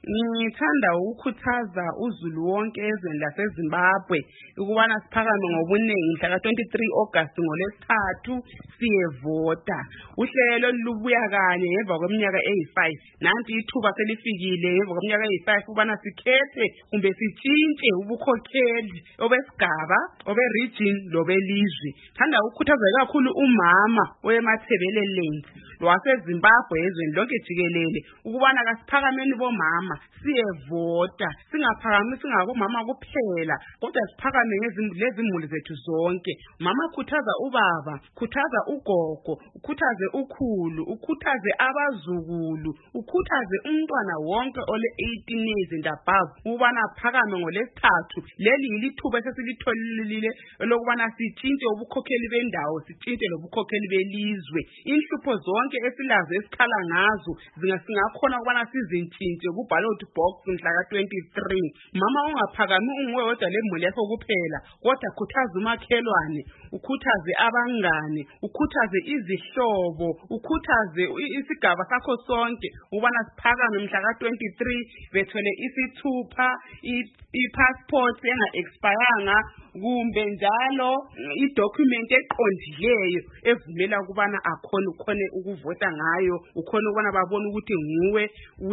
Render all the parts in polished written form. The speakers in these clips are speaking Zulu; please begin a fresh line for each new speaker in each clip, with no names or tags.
Ngithanda ukukhuthaza uzulu wonke ezweni laseZimbabwe ukubana siphakame ngobuningi mhla ka-23 August ngoLwesithathu siyevota. Uhlelo lubuya kanye ngemva kweminyaka eyi-5. Nanti ithuba selifikile ngemva kweminyaka eyi-5 ukubana sikhethe kumbe sitshintshe ubukhokheli obesigaba, obe-region lobelizwe. Thanda ukukhuthaza kakhulu umama wemathebeleland waseZimbabwe ezweni lonke jikelele ukubana kasiphakameni bomama siyevota, singaphakami singabomama kuphela kodwa siphakame lezimuli zethu zonke. Mama khuthaza ubaba, khuthaza ugogo, ukhuthaze ukhulu, ukhuthaze abazukulu, ukhuthaze umntwana wonke ole-18 years and above ukubana phakame ngoLwesithathu. Leli yilithuba esesilitholile lokubana sitshintshe ubukhokheli bendawo, sitshintshe lobukhokheli belizwe. Inhlupho zonke esilazo esikhala ngazo singakhona ukubana sizintshintshe ku-ballot box mhla ka-23. Mama ungaphakami unguwe wedwa lemuli yakho kuphela kodwa khuthaza umakhelwane, ukhuthaze abangane, ukhuthaze izihlobo, ukhuthaze isigaba sakho sonke ukubana siphakame mhla ka-23 bethole isithupha i-passport enga-expiranga kumbe njalo i-document eqondileyo evumela ukubana ukhone ukuvota ngayo, ukhone ukubana babone ukuthi nguwe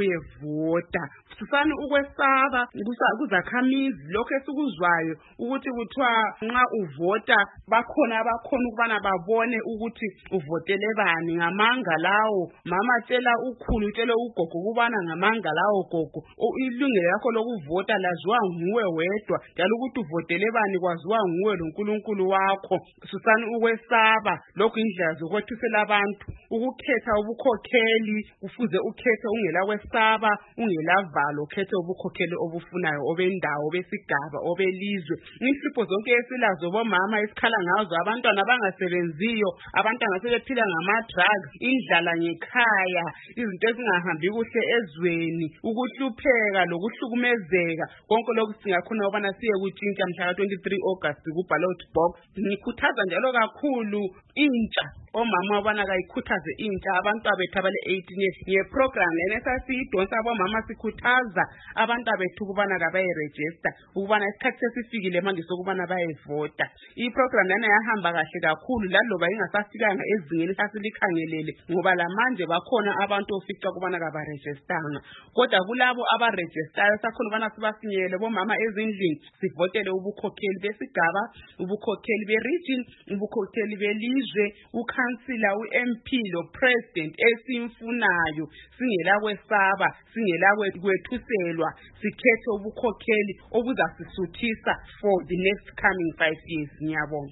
uyevota. Susani ukwesaba kuzakhamizi lokho esikuzwayo ukuthi kuthiwa nxa uvota bakhona ukubana babone ukuthi uvotele bani. Ngamanga lawo mama tshela ukhulu, tshela ugogo ukubana ngamanga lawo gogo ilungelo lakho lokuvota laziwa nguwe wedwa njalo ukuthi uvotele bani kwaziwa nguwe loNkulunkulu wakho. Susani ukwesaba, lokhu indlela zokwethisela abantu. Ukukhetha ubukhokheli kufuze ukhethe ungela kwesaba, ungela valo, ukhethe ubukhokheli obufunayo obendawo, besigaba, obelizwe. Inhlupho zonke esilazo bomama esikhala ngazo, abantwana abangasebenziyo, abantwana sebephila ngama-drugs, indlala ngekhaya, izinto ezingahambi kuhle ezweni, ukuhlupheka lokuhlukumezeka, konke lokhu singakhona ukubana siyekutshintsha mhla ka-23 August ku-ballot box. Ngikhuthaza njalo kakhulu intsha, omama ubana kayikhuthaze intsha, abantwabethu abale-18 years ngeprogram enesasiyidonsa bomama sikhuthaza abantwabethu ukubana kabayirejista ukubana isikhathi sesifikile manje sokubana bayevota. Iprogram lana yahamba kahle kakhulu laloba ingasafikanga ezingeni sasilikhangelele ngoba lamanje bakhona abantu ofica ukubana kabarejistanga, kodwa kulabo abarejistayo sakhona ukubana sibafinyelele bomama ezindlini sivotele ubukhokheli besigaba, ubukhokheli be-region, ubukhokheli belizwe, ukhansila, u-MP lo-president esimfunayo, singela kwesaba, singela kwethuselwa, sikhethe ubukhokheli obuzasisuthisa for the next coming 5 years. Ngiyabonga.